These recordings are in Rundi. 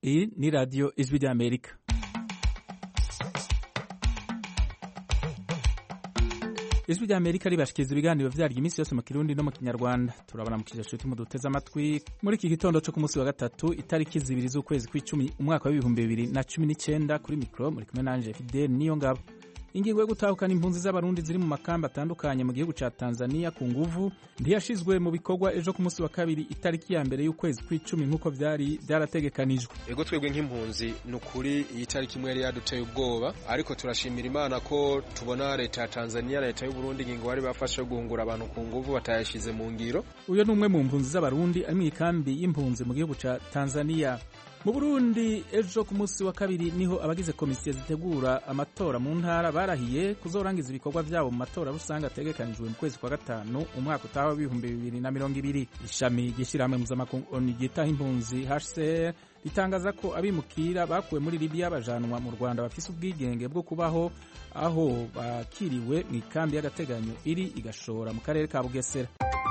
Iyi ni radiyo ijwi ry'Amerika. Ijwi ry'Amerika ribashikiriza ibiganiro vyaryo iminsi yose mu Kirundi no mu Kinyarwanda. Turabona mu kijashuti mu duteze amatwi muri iki gitondo cyo ku munsi wa gatatu itariki 2 z'ukwezi kw'icumi umwaka wa 2019 kuri mikro muri kumwe nanje Fidel Niyongabo. Ingingo yo gutahukana impunzi z'abarundi ziri mu makamba atandukanye mu gihugu ca Tanzania ku nguvu ntiyashizwe mu bikorwa ejo ku munsi wa kabiri itariki ya mbere y'ukwezi kw'icumi nk'uko byarategekanijwe. Ego twebwe nk'impunzi nukuri iyi tariki imwe yari yaduteye ubwoba, ariko turashimira Imana ko tubona leta ya Tanzania na leta y'u Burundi ingingo bari bafashe guhungura abantu ku nguvu batayashize mu ngiro. Uyo ni umwe mu mpunzi z'abarundi ari mu ikambi y'impunzi mu gihugu ca Tanzania. Mu Burundi ejo ku munsi wa kabiri niho abagize komisiyo zitegura amatora mu ntara barahiye kuzorangiza ibikorwa vyabo mu matora rusange ategekanijwe mu kwezi kwa gatanu umwaka utaha wa 2020. Ishami ry'ishirahamwe mpuzamakungu ryitaho impunzi HCR ritangaza ko abimukira bakuwe muri Libya bajanwa mu Rwanda bafise ubwigenge bwo kubaho aho bakiriwe mu ikambi y'agateganyo iri igashora mu karere ka Bugesera.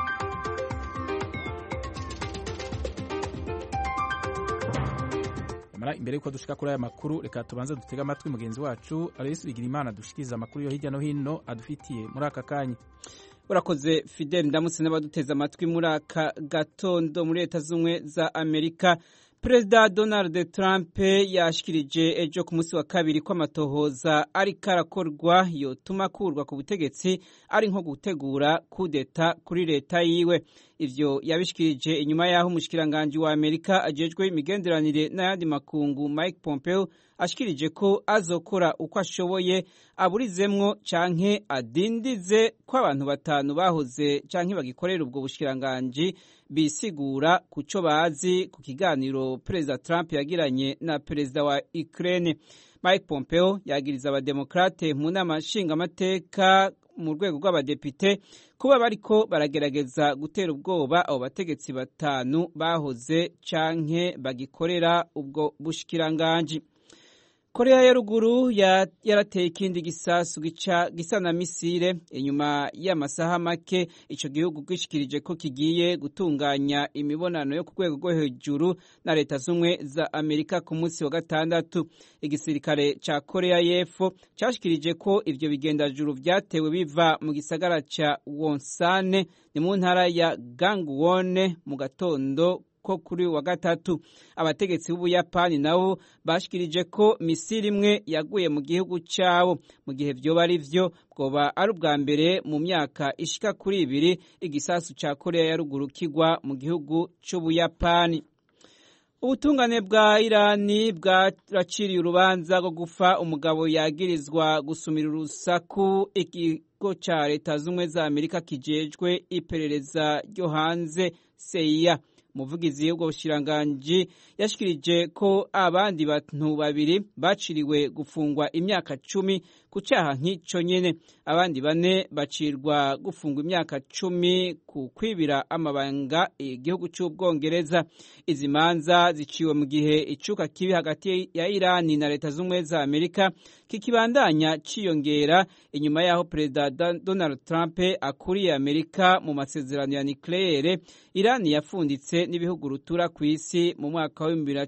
Imbere yuko dushika kuri aya makuru reka tubanze dutega amatwi mugenzi wacu Aloysi Bigirimana dushikiriza amakuru yo hirya no hino adufitiye muri aka kanya. Urakoze Fidel, ndamutse n'abaduteza amatwi muri aka gatondo. Muri Leta Zunze za Amerika, Perezida Donald Trump yashikirije ejo ku munsi wa kabiri ko amatohoza ariko arakorwa yotuma akurwa ku butegetsi ari nko gutegura kudeta kuri leta yiwe. Ivyo yabishikirije inyuma yaho umushikiranganje wa Amerika ajejwe imigenderanire n'ayandi makungu Mike Pompeo ashikirije ko azokora uko ashoboye aburizemwo canke adindize ko abantu batanu bahoze canke bagikorera ubwo bushikiranganje bisigura kuco bazi ku kiganiro Perezida Trump yagiranye na Perezida wa Ukraine. Mike Pompeo yagiriza abademokrate mu nama nshingamateka mu rwego rw'abadepite kuba bariko baragerageza gutera ubwoba abo bategetsi batanu bahoze canke bagikorera ubwo bushikiranganje. Korea ya ruguru yarateye ikindi gisasu gisa na misile inyuma y'amasaha make ico gihugu gishikirije ko kigiye gutunganya imibonano yo ku rwego rwo hejuru na Leta Zunze za Amerika ku munsi wa gatandatu. Igisirikare ca Korea y'Epfo cashikirije ko ivyo bigendajuru vyatewe biva mu gisagara ca Wonsan ni mu ntara ya Gangwon mu gatondo ko kuri wa gatatu. Abategetsi b'Ubuyapani nabo bashikirije ko misiri imwe yaguye mu gihugu cabo. Mu gihe vyoba ari vyo bwoba ari ubwa mbere mu myaka ishika kuri 2 igisasu ca Korea ya ruguru kigwa mu gihugu c'Ubuyapani. Ubutungane bwa Irani bwaraciriye urubanza rwo gufa umugabo yagirizwa gusumira urusaku ikigo ca Leta Zunze za Amerika kijejwe iperereza ryo hanze CIA. Umuvugizi w'ubwo bushiranganje yashikirije ko abandi bantu babiri baciriwe gufungwa imyaka 10 ku cyaha nk'ico nyene. Abandi bane bacirwa gufungwa imyaka 10 ku kwibira amabanga igihugu c'Ubwongereza. Izi manza ziciwe mu gihe icuka kibi hagati ya Irani na Leta Zunze za Amerika kikibandanya ciyongera inyuma yaho Perezida Donald Trump akuriye Amerika mu masezerano ya nucleaire Irani yafunditse n'ibihugu rutura ku isi mu mwaka wa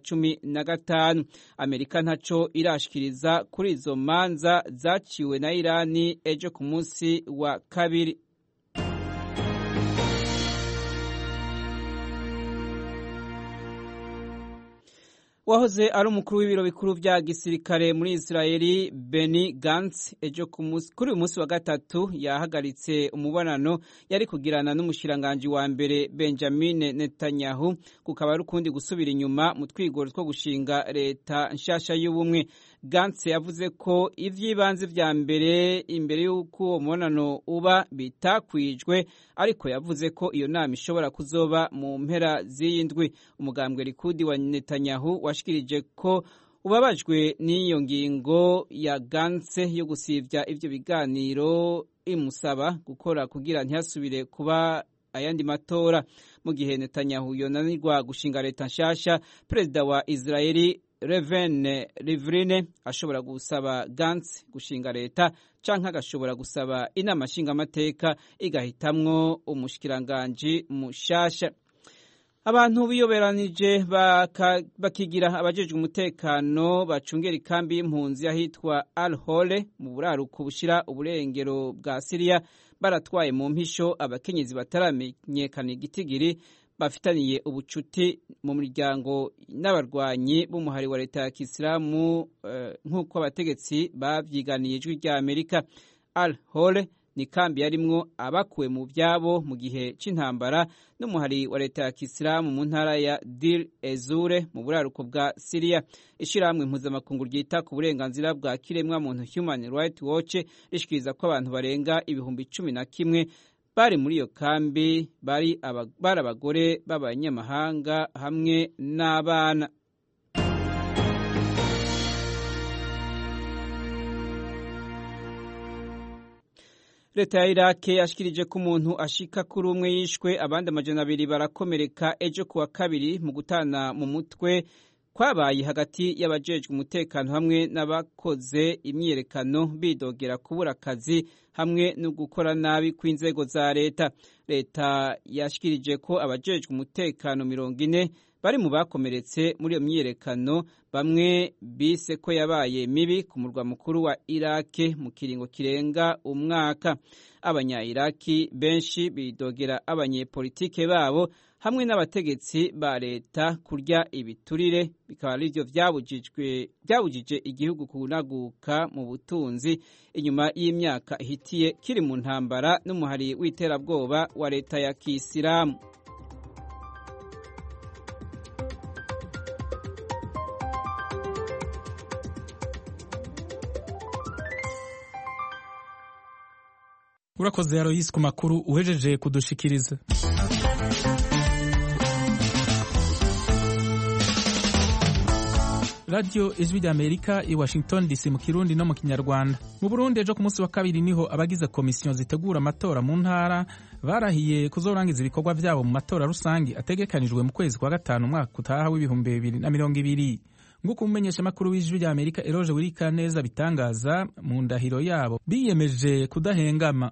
2015. Amerika ntaco irashikiriza kuri izo manza zaciwe na Irani ejo ku munsi wa kabiri. Wahoze ari umukuru w'ibiro bikuru vya gisirikare muri Israeli Benny Gantz ejo kuri uyu munsi wa gatatu yahagaritse umubonano yari kugirana n'umushiranganje wa mbere Benjamin Netanyahu kukaba ari ukundi gusubira inyuma mu twigoro two gushinga leta nshasha y'ubumwe. Gantz yavuze ko ivyibanze vya mbere imbere y'uko uwo mubonano uba bitakwijwe, ariko yavuze ko iyo nama ishobora kuzoba mu mpera z'iyindwi. Umugambwe Likudi wa Netanyahu washikirije ko ubabajwe n'iyo ngingo ya Gantz yo gusivya ivyo biganiro, imusaba gukora kugira ntihasubire kuba ayandi matora. Mu gihe Netanyahu yonanirwa gushinga leta nshasha, Perezida wa Israeli Reuven Rivlin ashobora gusaba Gantz gushinga leta canke agashobora gusaba inama nshingamateka igahitamwo umushikiranganje mushasha. abantu biyoberanije bakigira abajejwe umutekano bacungera ikambi y'impunzi ahitwa Al-Hole mu buraruko bushira uburengero bwa Syria baratwaye mu mpisho abakenyezi bataramenyekana igitigiri bafitaniye ubucuti mu miryango n'abarwanyi b'umuhari wa leta ya Kisilamu nk'uko abategetsi bavyiganiye ijwi rya Amerika. Al-Hole ni kambi yarimwo abakuwe mu vyabo mu gihe c'intambara n'umuhari wa leta ya Kisilamu mu ntara ya Dir Ezure mu buraruko bwa Syria. Ishirahamwe mpuzamakungu ryita ku burenganzira bwa kiremwa muntu Human Rights Watch rishikiriza ko abantu barenga 11,000 bari muri iyo kambi bari abagore b'abanyamahanga hamwe n'abana. Leta ya Iraq yashikirije ko umuntu ashika kuri umwe yishwe abandi 200 barakomereka ejo kuwa kabiri mu gutana mu mutwe kwabaye hagati y'abajejwe umutekano hamwe n'abakoze imyiyerekano bidogera kubura akazi hamwe no gukora nabi kw'inzego za leta. Leta yashikirije ko abajejwe umutekano 40 bari mu bakomeretse muri iyo myiyerekano, bamwe bise ko yabaye mibi ku murwa mukuru wa Iraq mu kiringo kirenga umwaka. Abanya-Iraki benshi bidogera abanyepolitike babo hamwe n'abategetsi ba leta kurya ibiturire, bikaba arivyo vyabujije igihugu kunaguka mu butunzi inyuma y'imyaka ihitiye kiri mu ntambara n'umuhari w'iterabwoba wa leta ya Kisilamu. Urakoze Aloysi ku makuru uhejeje kudushikiriza. Radio Ijwi rya Amerika i Washington DC mu Kirundi no mu Kinyarwanda. Mu Burundi ejo ku munsi wa kabiri niho abagize komisiyo zitegura amatora mu ntara barahiye kuzorangiza ibikorwa vyabo mu matora rusangi ategekanijwe mu kwezi kwa gatanu umwaka utaha w'2020. Nguko umumenyesha makuru w'Ijwi rya Amerika Eroje Wirikaneza bitangaza mu ndahiro yabo biyemeje kudahengama.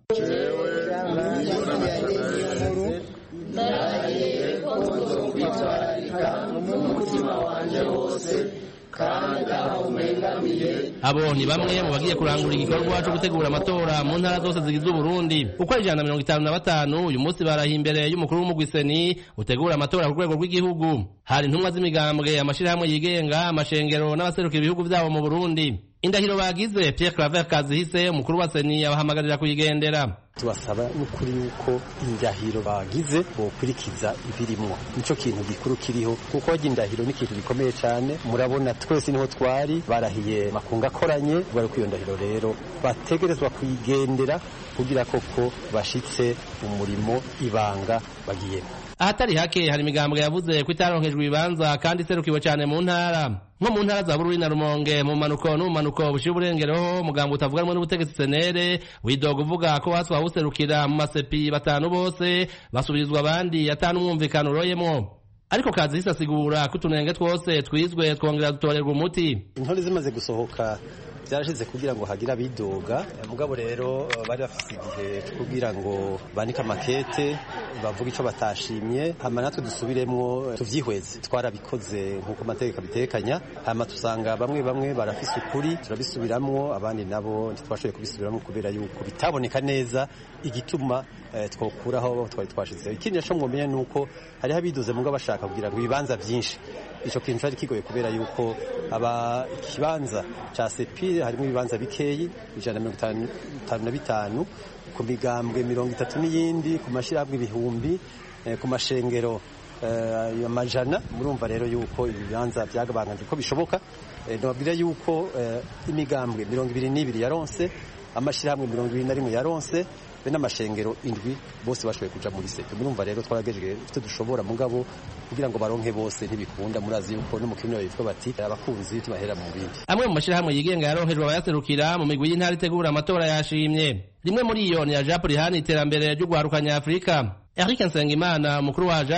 Abo ni bamwe mu bagiye kurangura igikorwa cyo gutegura amatora mu ntara zose zigize Burundi. Uko 155 uyu munsi barahiye imbere y'umukuru w'umugwiseni utegura amatora ku rwego rw'igihugu. Hari intumwa z'imigambwe, amashirahamwe yigenga, amashengero n'abaserukira ibihugu vyabo mu Burundi. Indahiro bagize Pierre Claver Kazihise umukuru wa Seni abahamagarira kuyigendera. Tubasaba n'ukuri yuko indahiro bagize bokwirikiza ibirimwo, nico kintu gikuru kiriho kuko indahiro ni ikintu gikomeye cyane. Murabona twese niho twari barahiye makunga akoranye, bari ku ndahiro rero bategerezwa kuyigendera kugira koko bashitse umurimo ibanga bagiyemo. Ahatari hake hari imigambwe yavuze ko itaronkejwe ibibanza kandi iserukiwe cyane mu ntara nko mu ntara za Bururi na Rumonge mu manuko n'umanuko bushira uburengero. Umugambwe utavuganwe n'ubutegetsi senere widoga uvuga ko waswa userukira mu masepi batanu bose basubirizwa abandi atanu umwumvikano uroyemo. Ariko Kazihise asigura ko utunenge twose twizwe twongera dutorerwa umuti. Intore zimaze gusohoka byarashize kugira ngo hagira bidoga, mugabo rero bari bafise igihe kugira ngo banika makete bavuga ico batashimye, hama natwe dusubiremwo tuvyihweze. Twarabikoze nkuko amategeko bitekanya, hama tusanga bamwe barafise ukuri, turabisubiramwo, abandi nabo ntitwashoboye kubisubiramwo kubera yuko bitaboneka neza igituma twokuraho twari twashize. Ikindi naco mwomenya nuko hariho abidoze mugabo bashaka kugira ngo ibibanza vyinshi. Ico kintu cyari kigoye kubera yuko ikibanza ca sepi harimo ibibanza bikeyi 155 ku migambwe 30 n'iyindi ku mashirahamwe ibihumbi ku mashengero amajana. Murumva rero yuko ibibanza byagabangaje ko bishoboka. Nababwira yuko imigambwe 22 yaronse, amashirahamwe 21 yaronse n'amashengero 7 bose bashoboye kuja muri sepi. Murumva rero twaragejeje icyo dushobora mugabo kugira ngo baronke bose ntibikunda. Murazi yuko no mu kimwe bivuga bati abakunzi tubahera mu bindi. Amwe mu mashirahamwe yigenga yaronkejwe abayaserukira mu migwi y'intara itegura amatora yashimye. Rimwe muri iyo ni ya JAP rihana iterambere ry'ugwarukanya Afrika. Eric Nsengimana umukuru wa JAP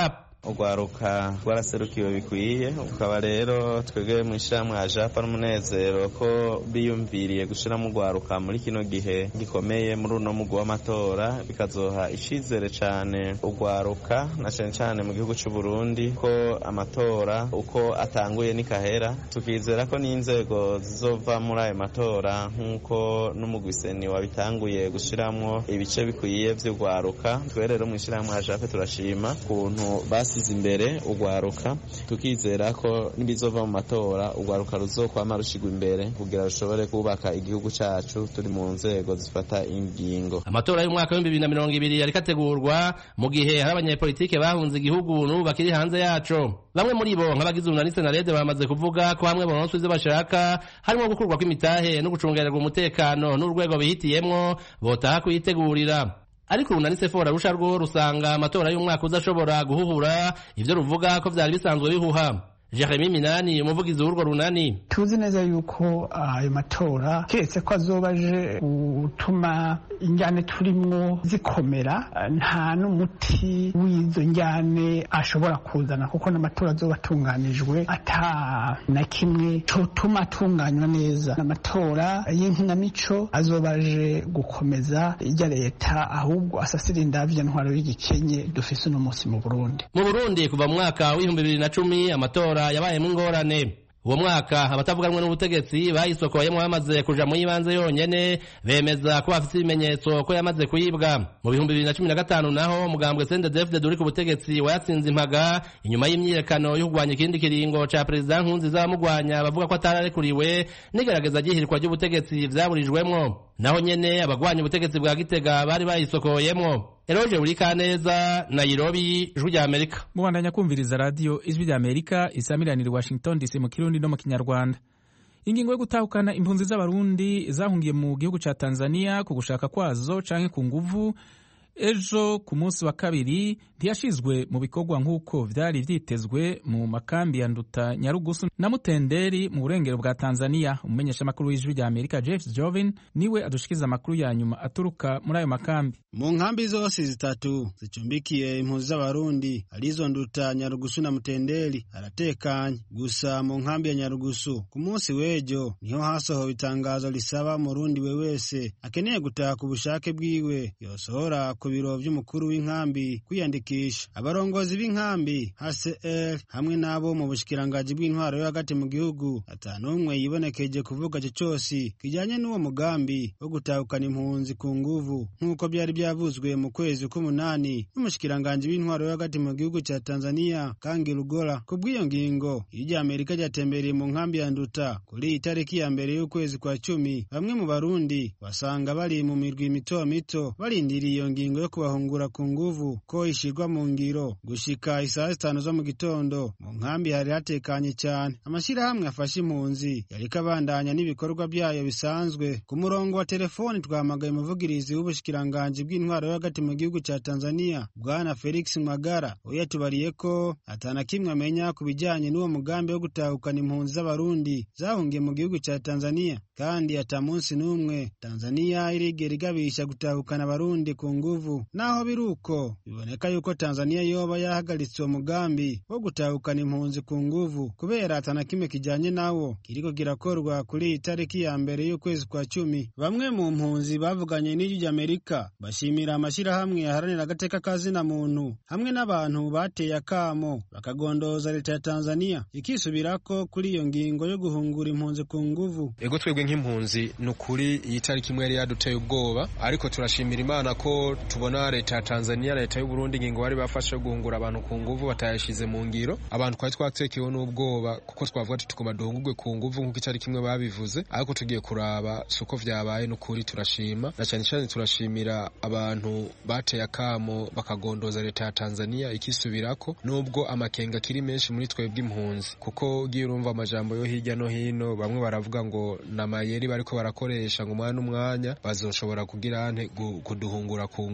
urwaruka rwaraserukiwe bikwiye, ukaba rero twebwe mu ishyirahamwe Ajapa n'umunezero ko biyumviriye gushiramo urwaruka muri kino gihe gikomeye muri uno mugwi w'amatora, bikazoha icizere cyane urwaruka na cyane mu gihugu cy'u Burundi ko amatora uko atanguye nikahera, tukizera ko n'inzego zizova muri ayo matora nk'uko n'umugwi seni wabitanguye gushiramwo ibice bikwiye vy'urwaruka. Twe rero mu ishyirahamwe Ajapa turashima kuntu basize imbere urwaruka, tukizera ko nibizova mu matora urwaruka ruzokwama rushigwa imbere kugira rushobore kubaka igihugu cacu turi mu nzego zifata ingingo. Amatora y'umwaka wa 2020 yariko ategurwa mu gihe hari abanyepolitike bahunze igihugu n'ubu bakiri hanze yaco. Bamwe muri bo nk'abagize urunani Senarede bamaze kuvuga ko hamwe bononswe ivyo bashaka harimo gukurwa kw'imitahe no gucungererwa umutekano n'urwego bihitiyemwo botaha kuyitegurira. Ariko urunani Sefora rusha rwo rusanga amatora y'umwaka uzashobora guhuhura ivyo ruvuga ko vyari bisanzwe bihuha. Jeremy Minani umuvugizi w'urwo runani: tuzi neza yuko ayo matora keretse ko azobaje gutuma injyane turimwo zikomera, nta n'umuti w'izo njyane ashobora kuzana, kuko n'amatora azoba atunganijwe ata na kimwe cotuma atunganywa neza. Amatora y'inkinamico azobaje gukomeza irya leta, ahubwo asasira indavya ntwaro y'igikenye dufise uno munsi mu Burundi. Mu Burundi kuva mu mwaka wa 2010 amatora yabayemo ingorane. Uwo mwaka abatavuganwe n'ubutegetsi bayisokoyemo bamaze kuja mu yibanze yonyene, bemeza ko bafite ibimenyetso ko yamaze kuyibwa. Mu 2015 naho umugambwe CNDD-FDD uri ku butegetsi wayatsinze impaga inyuma y'imyiyerekano yo kurwanya ikindi kiringo ca Perezida Nkurunziza bamugwanya bavuga ko atararekuriwe n'igerageza ry'ihirikwa ry'ubutegetsi vyaburijwemwo. Naho nyene abagwanya ubutegetsi bwa Gitega bari bayisokoyemwo. Eroje Urikaneza, Nairobi, Ijwi rya Amerika. Mubandanya kumviriza radio Ijwi rya Amerika isamiranira Washington DC mu Kirundi no mu Kinyarwanda. Ingingo yo gutahukana impunzi z'abarundi zahungiye mu gihugu ca Tanzania ku gushaka kwazo canke ku nguvu ejo ku munsi wa kabiri ntiyashizwe mu bikorwa nk'uko vyari vyitezwe mu makambi ya Nduta, Nyarugusu na Mutenderi mu burengero bwa Tanzania. Umumenyesha makuru w'Ijwi rya Amerika Jeff Jovin niwe adushikiza amakuru ya nyuma aturuka muri ayo makambi. Mu nkambi zose zitatu zicumbikiye impunzi z'abarundi arizo Nduta, Nyarugusu na Mutenderi haratekanye. Gusa mu nkambi ya Nyarugusu ku munsi w'ejo niho hasohowe itangazo risaba murundi we wese akeneye gutaha ku bushake bwiwe yosohora ku biro vy'umukuru w'inkambi kwiyandikisha. Abarongozi b'inkambi HCR hamwe nabo mu bushikirangaji bw'intwaro yo hagati mu gihugu atanumwe yibonekeje kuvuga cyo cyose kijanye n'uwo mugambi wo gutahukana impunzi ku nguvu nk'uko byari byavuzwe mu kwezi k'umunani n'umushikirangaji w'intwaro yo hagati mu gihugu ca Tanzania Kangi Lugola. Kubw'iyo ngingo irya Amerika ryatembereye mu nkambi ya Nduta kuri itariki ya mbere y'ukwezi kwa 10. Bamwe mu Barundi basanga bari mu mirwi mito mito barindiriye iyo ngingo yo kubahungura ku nguvu ko ishirwa mu ngiro. Gushika isaha 5 zo mu gitondo mu nkambi hari hatekanye cyane. Amashirahamwe afashe impunzi yariko abandanya n'ibikorwa byayo bisanzwe. Ku murongo wa telefoni twahamagaye umuvugirizi w'ubushikiranganje bw'intwaro yo hagati mu gihugu ca Tanzania Bwana Felix Magara, yatubariye ko atana kimwe amenya ku bijanye n'uwo mugambi wo gutahukana impunzi z'abarundi zahungiye mu gihugu ca Tanzania, kandi ata munsi n'umwe Tanzania irigera igabisha gutahukana abarundi ku nguvu. Naho biruko biboneka yuko Tanzania yoba yahagaritse uwo mugambi wo gutahukana impunzi ku nguvu kubera atana kimwe kijanye nawo kiriko kirakorwa kuri itariki ya mbere y'ukwezi kwa 10. Bamwe mu mpunzi bavuganye n'Ijwi rya Amerika bashimira amashirahamwe yaharanira agateka kazina muntu hamwe n'abantu bateye akamo bakagondoza leta ya Tanzania ikisubirako kuri iyo ngingo yo guhungura impunzi ku nguvu. Ego twebwe nk'impunzi n'ukuri iyi tariki imwe yari yaduteye ubwoba, ariko turashimira Imana ko tubona leta ya Tanzania na leta y'u Burundi ingingo bari bafashe guhungura abantu ku nguvu batayashize mu ngiro. Abantu twari twatekewe n'ubwoba kuko twavuga ati tukoma duhungurwe ku nguvu nk'uko itariki imwe babivuze, ariko tugiye kuraba suko vyabaye n'ukuri turashima, na cyane cyane turashimira abantu bateye akamo bakagondoza leta ya Tanzania ikisubirako, nubwo amakenga kiri menshi muri twebwe impunzi, kuko ugiye urumva amajambo yo hirya no hino bamwe baravuga ngo namayeri bariko barakoresha ngo umwana bazoshobora kugira ante kuduhungura ku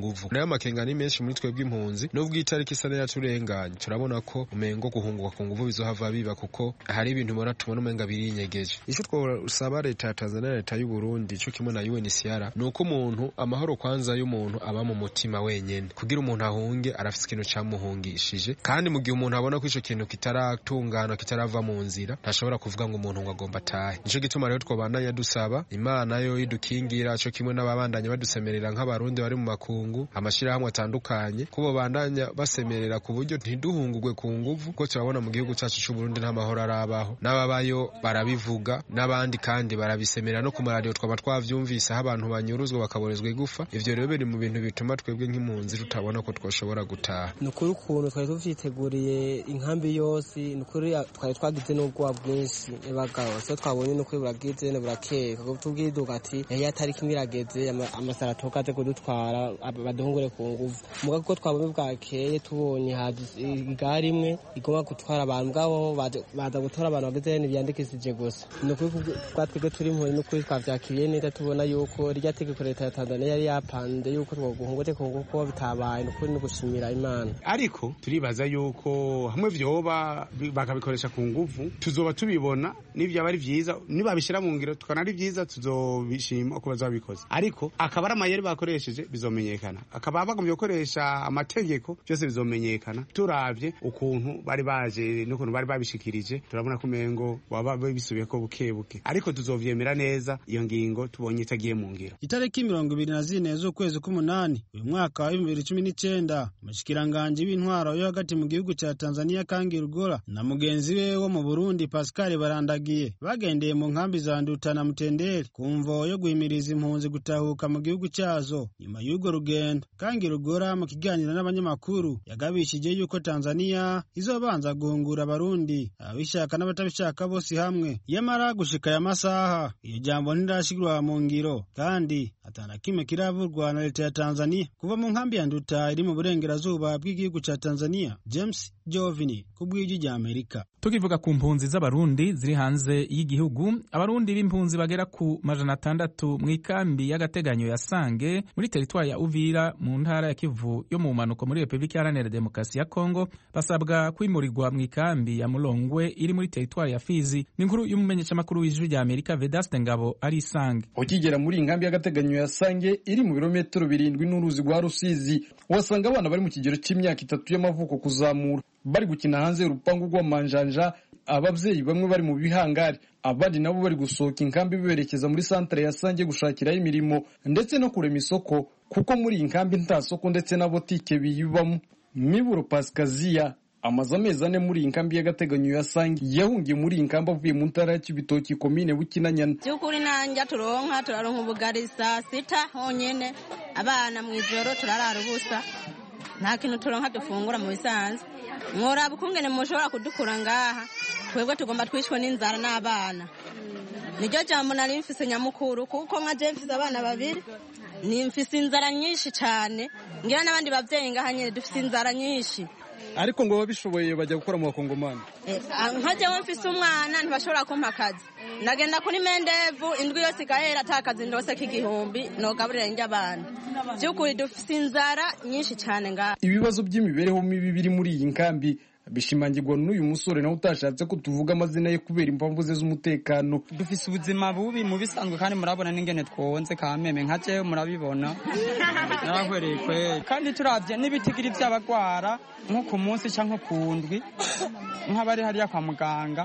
nguvu. Nayo amakenga ni menshi muri twebwe impunzi nubwo itariki isa yaturenganye turabona ko umengo guhungurwa ku nguvu bizohava biba kuko hari ibintu tubona umenga birinyegeje. Ico twosaba leta ya Tanzania na leta y'u Burundi cyo kimwe na UNHCR nuko umuntu amahoro kwanza y'umuntu aba mu mutima wenyene kugira umuntu ahunge arafise ikintu cyamuhungishije kandi mu gihe umuntu abona ko ico kintu kitaratungana kitarava mu nzira ntashobora kuvuga ngo umuntu ngo agomba atahe. Nico gituma rero twobandanya dusaba Imana yo idukingira cyo kimwe n'ababandanya badusemerera nk'abarundi bari mu makungu amashirahamwe atandukanye kubo bandanya basemerera ku buryo ntiduhungurwe ku nguvu ko turabona mu gihugu cyacu cy'u Burundi nta mahoro arabaho n'ababayo barabivuga n'abandi kandi barabisemerera no ku maradiyo twaba twavyumvise aho abantu banyuruzwa bakaborezwa igufa. Ivyo rero biri mu bintu bituma twebwe nk'impunzi tutabona ko twoshobora gutaha. Nukuri ukuntu twari tuvyiteguriye inkambi yose nukuri twari twagize n'ubwoba bwinshi ebagabo so twabonye nukuri buragize burakeye kuko tubwiduka ati atari kimwe irageze amasara tokaze kudutwara baduhungure ku nguvu muga kuko twabonye bwakeye tubonye igari imwe igomba gutwara abantu ngabo baza gutora abantu bageze n'ibyandikishije gusa nukuri twatwege turi impunzi nukuri twavyakiriye neza tubona yuko rya tegeko leta ya Tanzania yari yapande yuko twoguhungure ku nguvu ko bitabaye nukuri no gushimira Imana. Ariko turibaza yuko hamwe vyoba bakabikoresha ku nguvu tuzoba tubibona n'ivyo bari vyiza nibabishira mu ngiro tukanari vyiza tuzobishima uko bazabikoze ariko akaba ari amayeri bakoresheje bizomenyekana akaba bagomvye gukoresha amategeko byose bizomenyekana turavye ukuntu bari baje n'ukuntu bari babishikirije turabona ko mengo baba bisubiye ko bukebuke ariko tuzovyemera neza iyo ngingo tubonye itagiye mu ngiro. Itariki 24 z'ukwezi k'umunani uyu mwaka wa 2019 umushikiranganje w'intwaro yo hagati mu gihugu cya Tanzania Kangi Rugora na mugenzi we wo mu Burundi Pascal Barandagiye bagendeye mu nkambi za Nduta na Mutenderi kumvo yo guhimiriza impunzi gutahuka mu gihugu cyazo. Nyuma y'ugo rugendo Kangi Rugora mu kiganiro n'abanyamakuru yagabishije yuko Tanzania izobanza guhungura abarundi abishaka n'abatabishaka bose hamwe yamara gushika ya masaha iyo jambo ntirashigirwa mu ngiro kandi atana kimwe kiravurwa na leta ya Tanzania kuva mu nkambi ya Nduta iri mu burengerazuba bw'igihugu cya Tanzania. James Jovini kubw'ijwi rya Amerika. Tukivuga ku mpunzi z'abarundi ziri hanze y'igihugu abarundi b'impunzi bagera ku 600 mu ikambi y'agateganyo ya Sange muri teritwari ya Uvira mu ntara ya Kivu yo mu manuko muri Republika Iharanira Demokarasi ya Kongo basabwa kwimurirwa mu ikambi ya Mulongwe iri muri teritwari ya Fizi. N'inkuru y'umumenyesha makuru w'ijwi rya Amerika Vedaste Ngabo ari Sange. Ukigera muri inkambi y'agateganyo ya Sange iri mu birometero 7 n'uruzi rwa Rusizi wasanga abana bari mu kigero cy'imyaka 3 y'amavuko kuzamura bari gukina hanze y'urupangu rw'amanjanja abavyeyi bamwe bari mu bihangari abandi nabo bari gusohoka inkambi berekeza muri centre ya Sange gushakiraho imirimo ndetse no kurema isoko kuko muri inkambi nta soko ndetse na botike biyibamo. Miburo Pascazia amaze amezi 4 muri inkambi y'agateganyo ya Sange yahungiye muri inkambi avuye mu ntara ya Kibitoki komine Bukinanyana. Byukuri nanja turaronka ubugari saa sita honyene abana mu ijoro turarara ubusa nta kintu turonka dufungura mu bisanzwe mworaba ukungene mushobora kudukura ngaha twebwe tugomba twishwe n'inzara n'abana niryo jambo nari mfise nyamukuru kuko nka je mfise abana babiri ni mfise inzara nyinshi cyane ngira n'abandi bavyeyi ngaha nyene dufise inzara nyinshi ariko ngo babishoboye bajya gukora mu bakongomani nka jewe mfise umwana ntibashobora kumpa akazi ndagenda kuri mendevu indwi yose igahera atakazi ndose k'igihumbi nogaburira njye abana by'ukuri dufise inzara nyinshi cyane ngaha. Ibibazo by'imibereho mibi biri muri iyi nkambi bishimangirwa n'uyu musore nawe utashatse ko tuvuga amazina ye kubera impamvu ze z'umutekano. Dufise ubuzima bubi mu bisanzwe kandi murabona n'ingene twonze kameme nka jewe murabibona nabahwereye kwe kandi turavye n'ibitigiri by'abagwara nko ku munsi canke ku ndwi nk'abari hariya kwa muganga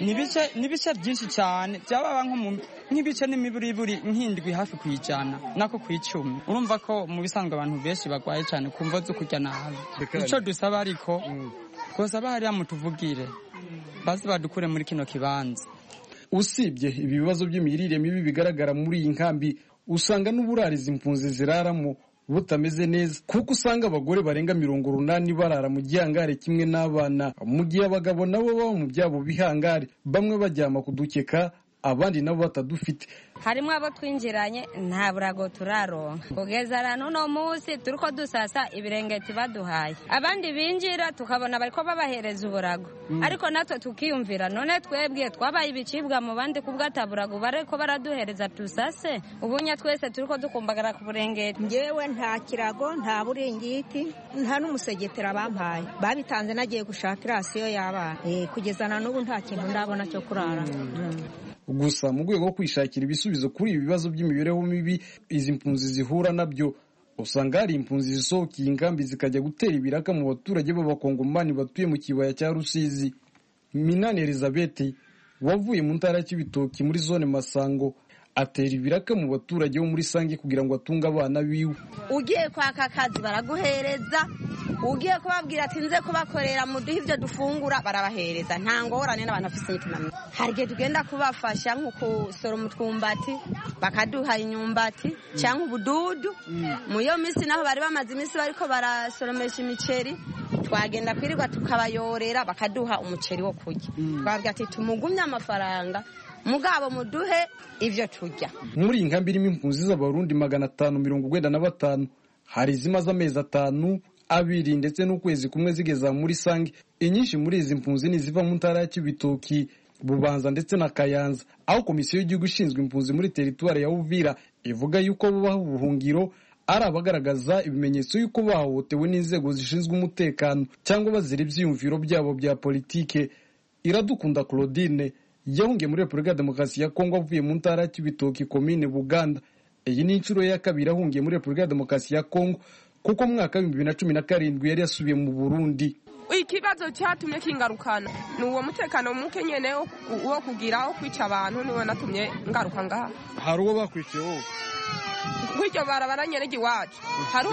nibice byinshi cyane byababa nk'ibice n'imiburiburi nk'indwi hafi kwijana nako kwicumi. Urumva ko mu bisanzwe abantu benshi bagwaye cyane kumva zo kurya nabi. Ico dusaba ariko kosa bahariya mutuvugire basi badukure muri kino kibanza. Usibye ibibazo by'imirire mibi bigaragara muri iyi nkambi usanga n'uburarizi impunzi ziraramo butameze neza kuko usanga abagore barenga 80 barara mu gihangare kimwe n'abana mu gihe abagabo nabo baba mu byabo bihangare bamwe bajyama kudukeka abandi nabo batadufite. Harimo abo twinjiranye nta burago turaronka kugeza na n'uno munsi turiko dusasa ibirengeti baduhaye, abandi binjira tukabona bariko babahereza uburago ariko natwe tukiyumvira none twebwe twabaye ibicibwa mu bandi kubwo ataburago bariko baraduhereza tusase, ubunya twese turiko dukumbagara ku burengeti. Njewe nta kirago nta buringiti nta n'umusegetera bampaye, babitanze nagiye gushaka irasiyo y'abana kugeza na n'ubu nta kintu ndabona cyo kurara. Gusa mu rwego rwo kwishakira ibisubizo kuri ibi bibazo by'imibereho mibi izi mpunzi zihura nabyo, usanga hari impunzi zisohokeye inkambi zikajya gutera ibiraka mu baturage b'abakongomani batuye mu kibaya cya Rusizi. Minani Elizabeth wavuye mu ntara y'Ibitoki muri zone Masango atera ibiraka mu baturage bo muri Sange kugira ngo atunge abana biwe. Ugiye kwaka akazi baraguhereza, ugiye kubabwira ati nze kubakorera mu duhe ibyo dufungura barabahereza, nta ngorane n'abantu afise itunamye. Hari igihe tugenda kubafasha nko gusoroma utwumbati bakaduha inyumbati cyangwa ubududu. Mu yo minsi naho bari bamaze iminsi bariko barasoromesha imiceri, twagenda kwirirwa tukabayorera bakaduha umuceri wo kurya. Twabwira ati tumugumye amafaranga mugabo muduhe ivyo turya. Muri inkambi irimo impunzi z'abarundi 595 hari zimaze amezi 5, 2 ndetse n'ukwezi kumwe zigeza muri Sange. Inyinshi muri izi mpunzi ni ziva mu ntara y'Ibitoki, Bubanza ndetse na Kayanza, aho komisiyo y'igihugu ishinzwe impunzi muri teritwari ya Uvira ivuga yuko bubaha ubuhungiro ari abagaragaza ibimenyetso yuko bahohotewe n'inzego zishinzwe umutekano cyangwa bazira ibyiyumviro byabo bya politike. Iradukunda Claudine yahungiye muri Repubulika ya Demokarasi ya Kongo avuye mu ntara y'Ibitoki komine Buganda. Iyi ni inshuro ya kabiri ahungiye muri Repubulika ya Demokarasi ya Kongo kuko mu mwaka wa 2017 yari yasubiye mu Burundi. Ikibazo cyatumye kingarukana ni uwo mutekano muke nyene wo kugiraho kwica abantu niwe natumye ngaruka ngaha. Hari uwo bakwikiye wowe? Kwicyo barabara nyene giwacu. Hari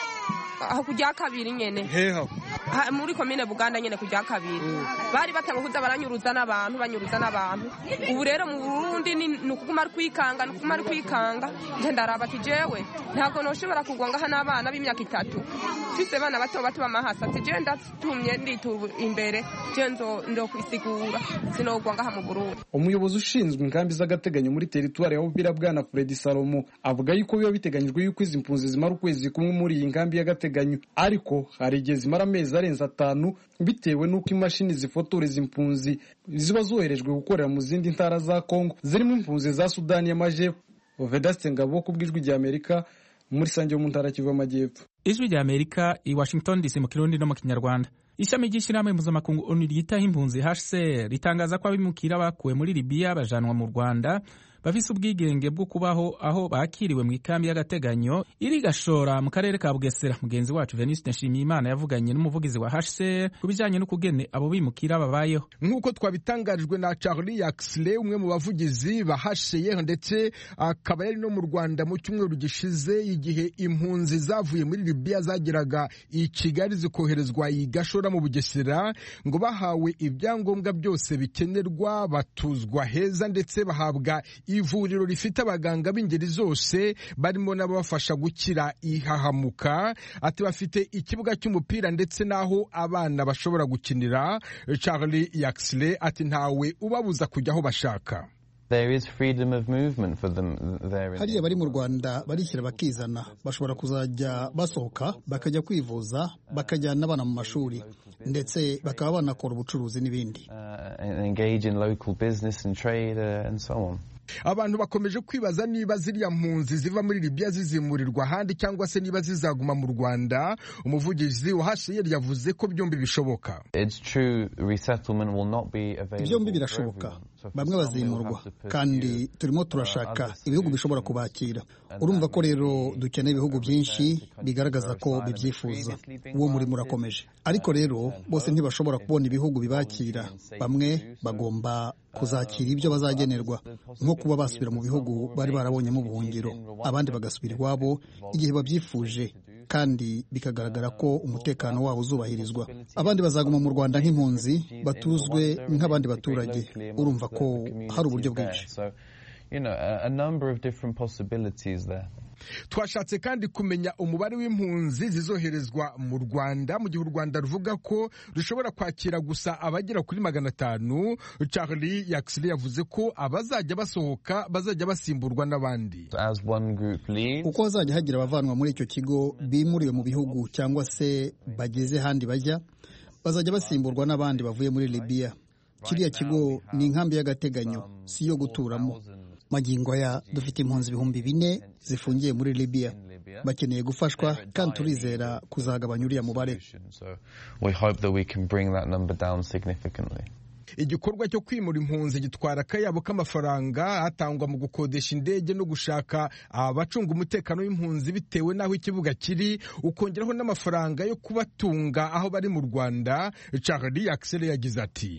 aho kujya kabiri nyene. Heha. Muri komine Buganda nyene kujya kabiri. Bari batanga kuza baranyuruza n'abantu. Ubu rero mu Burundi ni ukuguma ari kwikanga. Nje ndaraba ati jewe ntabwo noshobora kugwa ngaha n'abana b'imyaka 3. Fise bana bato bamahasa ati je ndatumye nditu imbere je ndo kwisigura sinogwa ngaha mu Burundi. Umuyobozi ushinzwe inkambi z'agateganyo muri teritwari ya Uvira bwana Fred Salomo avuga yuko biba biteganyijwe yuko izi mpunzi zimara ukwezi kumwe muri iyi nkambi y'agateganyo, ariko hari igihe zimara amezi arenze 5 bitewe n'uko imashini zifotora izi mpunzi ziba zoherejwe gukorera mu zindi ntara za Kongo zirimo impunzi za Sudani y'Amajyepfo. Vedaste Ngabo ku bw'ijwi rya Amerika muri Sange yo mu ntara Kivu y'Amajyepfo. Ijwi rya Amerika i Washington DC mu Kirundi no mu Kinyarwanda. Ishami ry'ishyirahamwe mpuzamakungu ONU ryitaho impunzi HCR ritangaza ko abimukira bakuwe muri Libya bajanwa mu Rwanda bafise ubwigenge bwo kubaho aho bakiriwe mu ikambi y'agateganyo iri Gashora mu karere ka Bugesera. Mugenzi wacu Venuste Nshimiyimana yavuganye n'umuvugizi wa HCR kubijanye n'ukugene abo bimukira babayeho. Nk'uko twabitangarijwe na Charlie Yaxley, umwe mu bavugizi ba HCR ndetse akaba yari no mu Rwanda mu cyumweru gishize igihe impunzi zavuye muri Libya zageraga i Kigali zikoherezwa i Gashora mu Bugesera, ngo bahawe ibyangombwa byose bikenerwa, batuzwa heza ndetse bahabwa ivuriro rifite abaganga b'ingeri zose barimo n'abafasha gukira ihahamuka. Ati bafite ikibuga cy'umupira ndetse naho abana bashobora gukinira. Charlie Yaxley ati ntawe ubabuza kujya aho bashaka. Hariya bari mu Rwanda barishyira bakizana, bashobora kuzajya basohoka bakajya kwivuza, bakajyana abana mu mashuri ndetse bakaba banakora ubucuruzi n'ibindi. Abantu bakomeje kwibaza niba ziriya mpunzi ziva muri Libya zizimurirwa ahandi cyangwa se niba zizaguma mu Rwanda. Umuvugizi wa HCR yavuze ko byombi bishoboka. Byombi birashoboka, bamwe bazimurwa kandi turimo turashaka ibihugu bishobora kubakira. Urumva ko rero dukeneye ibihugu byinshi bigaragaza ko bibyifuza. Uwo murimo urakomeje, ariko rero bose ntibashobora kubona ibihugu bibakira. Bamwe bagomba kuzakira ibyo bazagenerwa, nko kuba basubira mu bihugu bari barabonyemo ubuhungiro, abandi bagasubira iwabo igihe babyifuje kandi bikagaragara ko umutekano wabo uzubahirizwa. Abandi bazaguma mu Rwanda nk'impunzi batuzwe nk'abandi baturage. Urumva ko hari uburyo bwinshi. twashatse kandi kumenya umubare w'impunzi zizoherezwa mu Rwanda mu gihe u Rwanda ruvuga ko rushobora kwakira gusa abagera kuri 500. Charlie Yaxley yavuze ko abazajya basohoka bazajya basimburwa n'abandi. uko hazajya hagira abavanwa muri icyo kigo bimuriwe mu bihugu cyangwa se bageze handi bajya, bazajya basimburwa n'abandi bavuye muri Libya. Kiriya kigo ni inkambi y'agateganyo, si yo guturamo. Magingo aya dufite impunzi 4,000 zifungiye muri Libya, bakeneye gufashwa kandi turizera kuzagabanya uriya mubare. Igikorwa cyo kwimura impunzi gitwara akayabo k'amafaranga atangwa mu gukodesha indege no gushaka abacunga umutekano w'impunzi bitewe n'aho ikibuga kiri, ukongeraho n'amafaranga yo kubatunga aho bari mu Rwanda. Charlie Yaxley yagize ati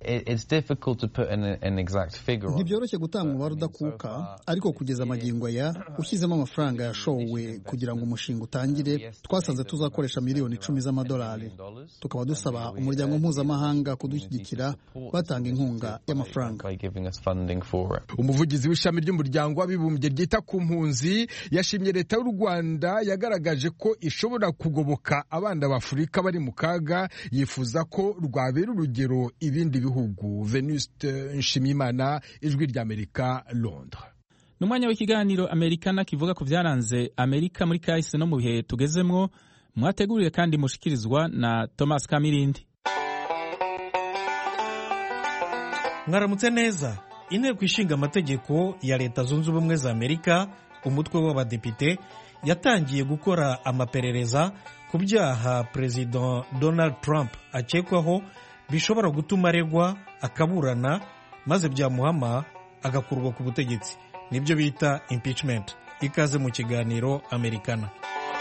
ntibyoroshye gutanga umubare udakuka, ariko kugeza magingo aya ushyizemo amafaranga yashowe kugira ngo umushinga utangire, twasanze tuzakoresha miliyoni 10 z'amadolari. Tukaba dusaba umuryango mpuzamahanga kudushyigikira batanga inkunga y'amafaranga. Umuvugizi w'ishami ry'umuryango w'abibumbye ryita ku mpunzi yashimye leta y'u Rwanda yagaragaje ko ishobora kugoboka abana b'Afurika bari mu kaga, yifuza ko rwabera urugero ibindi bihugu. Venuste Nshimiyimana, Ijwi ry'Amerika, Londres. N'umwanya w'ikiganiro Amerikana kivuga ku byaranze Amerika muri kahise no mu bihe tugezemwo, mwateguriwe kandi mushikirizwa na Thomas Kamirindi. Mwaramutse neza. Inteko ishinga amategeko ya Leta Zunze Ubumwe za Amerika, umutwe w'abadepite, yatangiye gukora amaperereza ku byaha President Donald Trump akekwaho bishobora gutuma aregwa akaburana maze byamuhama agakurwa ku butegetsi. Nibyo bita impeachment. Ikaze mu kiganiro Amerikana.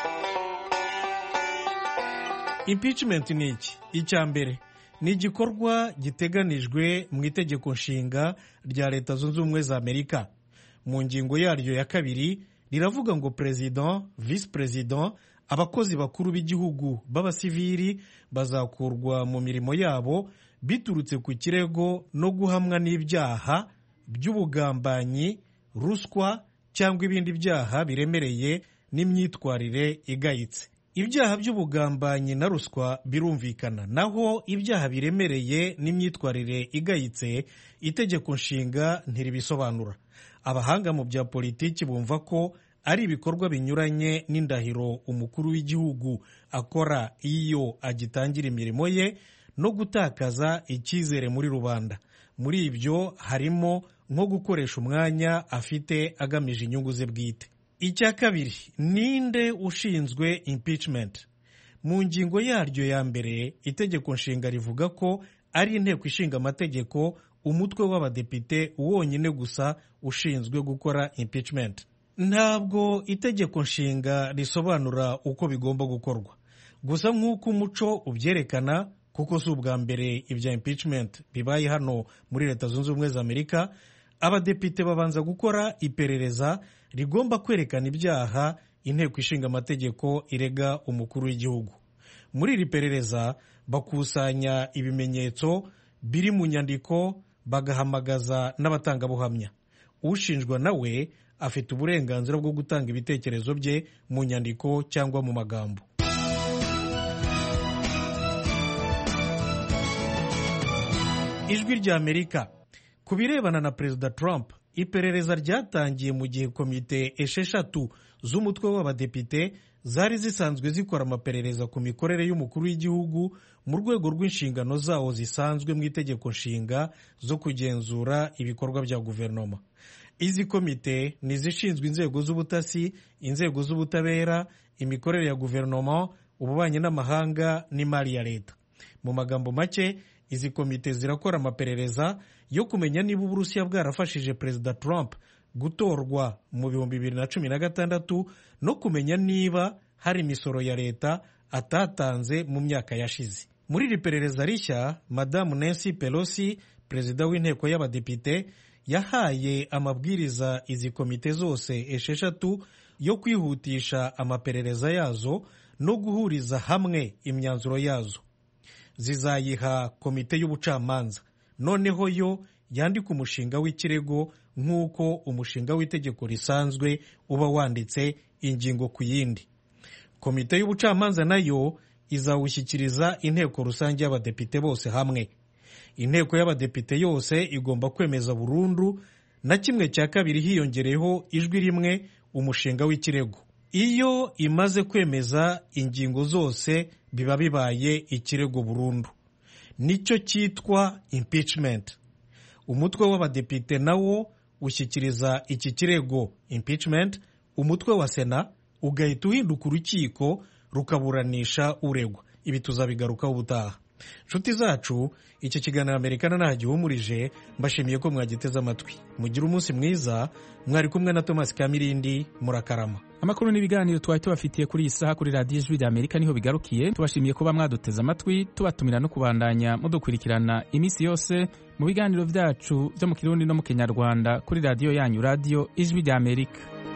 Impeachment ni iki? Icya mbere ni igikorwa giteganijwe mu itegeko nshinga rya Leta Zunze Ubumwe za Amerika. Mu ngingo yaryo ya 2 riravuga ngo President, Vice President, abakozi bakuru b'igihugu b'abasivili bazakurwa mu mirimo yabo biturutse ku kirego no guhamwa n'ibyaha by'ubugambanyi, ruswa cyangwa ibindi byaha biremereye n'imyitwarire igayitse. Ibyaha by'ubugambanyi na ruswa birumvikana, naho ibyaha biremereye n'imyitwarire igayitse itegeko nshinga ntiribisobanura. Abahanga mu bya politiki bumva ko ari ibikorwa binyuranye n'indahiro umukuru w'igihugu akora iyo agitangira imirimo ye no gutakaza icyizere muri rubanda. Muri ibyo harimo nko gukoresha umwanya afite agamije inyungu ze bwite. Icya kabiri, ninde ushinzwe impeachment? Mu ngingo yaryo ya mbere, itegeko nshinga rivuga ko ari inteko ishinga amategeko, umutwe w'abadepite wonyine gusa ushinzwe gukora impeachment. Ntabwo itegeko nshinga risobanura uko bigomba gukorwa. Gusa nk'uko umuco ubyerekana, kuko si ubwa mbere ibya impeachment bibaye hano muri Leta Zunze Ubumwe za Amerika, abadepite babanza gukora iperereza rigomba kwerekana ibyaha inteko ishinga amategeko irega umukuru w'igihugu. Muri iri perereza bakusanya ibimenyetso biri mu nyandiko, bagahamagaza n'abatangabuhamya. Ushinjwa nawe afite uburenganzira bwo gutanga ibitekerezo bye mu nyandiko cyangwa mu magambo. Ijwi rya Amerika. Ku birebana na Perezida Trump, iperereza ryatangiye mu gihe komite 6 z'umutwe w'abadepite zari zisanzwe zikora amaperereza ku mikorere y'umukuru w'igihugu mu rwego rw'inshingano zawo zisanzwe mu itegeko nshinga zo kugenzura ibikorwa bya guverinoma. Izi komite ni izishinzwe inzego z'ubutasi, inzego z'ubutabera, imikorere ya guverinoma, ububanyi n'amahanga n'imari ya leta. Mu magambo make, izi komite zirakora amaperereza yo kumenya niba Uburusiya bwarafashije Perezida Trump gutorwa mu 2016 no kumenya niba hari imisoro ya leta atatanze mu myaka yashize. Muri iri perereza rishya, Madamu Nancy Pelosi, perezida w'inteko y'abadepite, yahaye amabwiriza izi komite zose 6 yo kwihutisha amaperereza yazo no guhuriza hamwe imyanzuro yazo. Zizayiha komite y'ubucamanza, noneho yo yandika umushinga w'ikirego nk'uko umushinga w'itegeko risanzwe uba wanditse ingingo ku yindi. Komite y'ubucamanza nayo izawushyikiriza inteko rusange y'abadepite bose hamwe. Inteko y'abadepite yose igomba kwemeza burundu na 1/2 hiyongereyeho ijwi rimwe umushinga w'ikirego. Iyo imaze kwemeza ingingo zose biba bibaye ikirego burundu, nicyo cyitwa impeachment. Umutwe w'abadepite nawo ushyikiriza iki kirego impeachment umutwe wa Sena, ugahita uhinduka urukiko rukaburanisha uregwa. Ibi tuzabigarukaho ubutaha. Nshuti zacu, iki kiganiro Amerikana ntagihumurije, mbashimiye ko mwagiteze amatwi. Mugire umunsi mwiza. Mwari kumwe na Thomas Kamirindi. Murakarama. Amakuru n'ibiganiro twari tubafitiye kuri iyi saha kuri radiyo Ijwi ry'Amerika niho bigarukiye. Tubashimiye kuba mwaduteze amatwi, tubatumira no kubandanya mudukurikirana iminsi yose mu biganiro byacu byo mu Kirundi no mu Kinyarwanda kuri radiyo yanyu, radiyo Ijwi ry'Amerika.